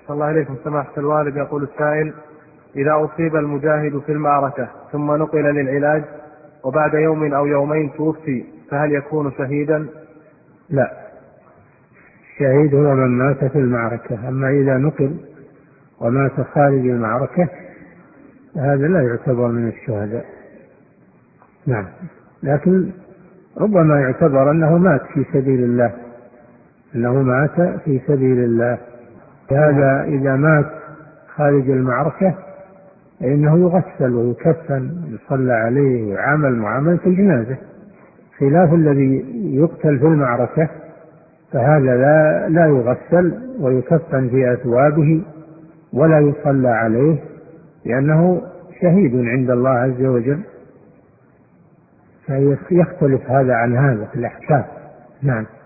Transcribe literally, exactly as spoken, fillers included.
صلى الله عليكم سماحة الوالد. يقول السائل: إذا أصيب المجاهد في المعركة ثم نقل للعلاج وبعد يوم أو يومين توفي فهل يكون شهيدا؟ لا، الشهيد هو من مات في المعركة، أما إذا نقل ومات خارج المعركة هذا لا يعتبر من الشهداء. نعم، لكن ربما يعتبر أنه مات في سبيل الله، أنه مات في سبيل الله. هذا إذا مات خارج المعركة فإنه يغسل ويكفن ويصلى عليه ويعامل معاملة الجنازة، خلاف الذي يقتل في المعركة فهذا لا, لا يغسل ويكفن في أثوابه ولا يصلى عليه، لأنه شهيد عند الله عز وجل، فيختلف هذا عن هذا في الأحكام. نعم.